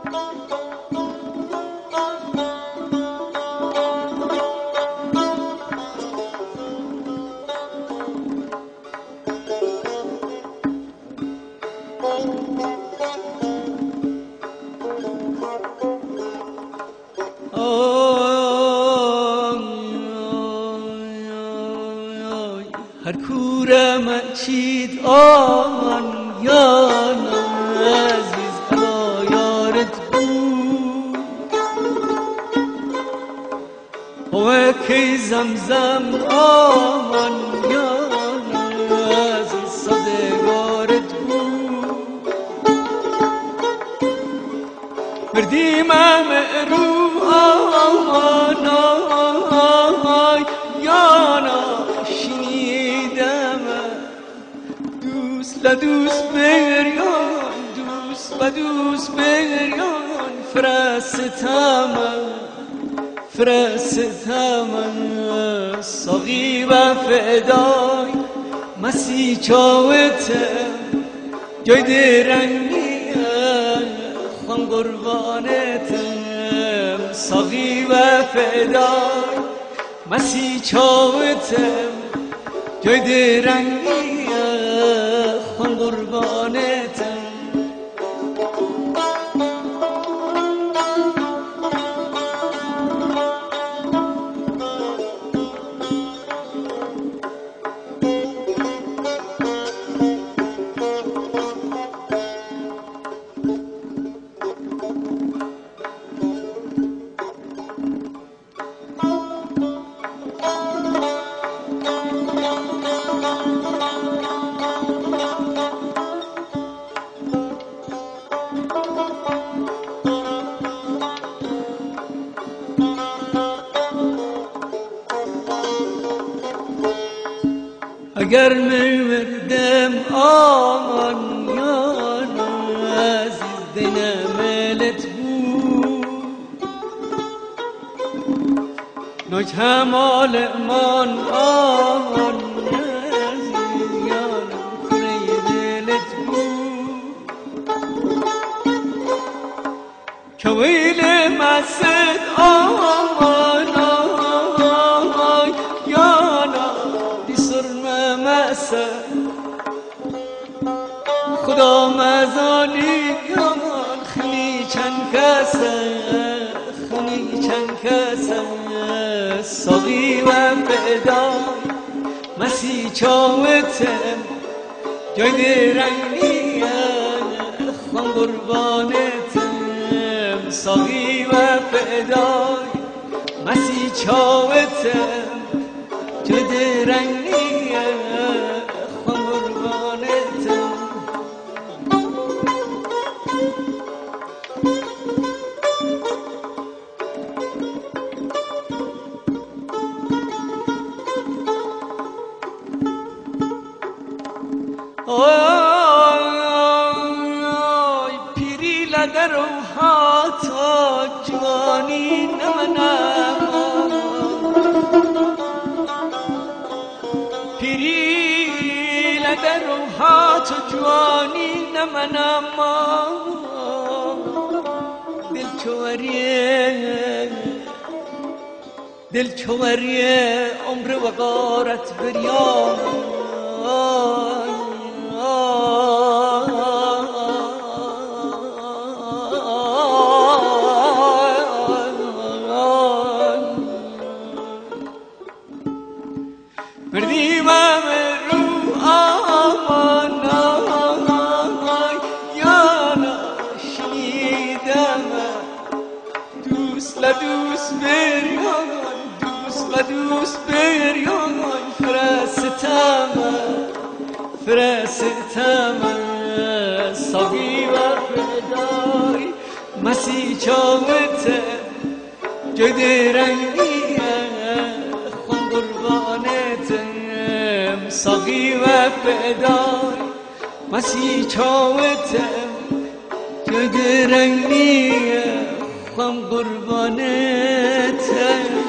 هر کورم چید آن یانم عزیز با یارت بود و کی زمزم آن یانم عزیز سازگارت بود مردیم رو آنای یانا دوست بریان دوست بریان فرستم ساقی و فدای مسی چاوتم جای درنگی خان قربانتم ساقی و فدای مسی چاوتم جای درنگی خان قربانتم اگر مردم آن یانم عزیز دنملت بود نوک همال من آن عزیز یانم کره دلت بود که ویل مسد آن خدا مزانی یمان خنی چند کسه ساقی و فدای مسی چاوتم جای درنگی خان قربانتم ساقی و فدای مسی چاوتم جای درنگی خان قربانتم پیری لدر و هاتا جوانی نمنم پیری لدر و هاتا جوانی نمنم دل چوریه عمر و غارت بریان مردیم رو آمانای یانا شنیدم دوست بریان فرستم ساقی و فدای مسی چاوتم جای درنگی خان قربانتم ساقی و فدای مسی چاوتم جای درنگی خان قربانتم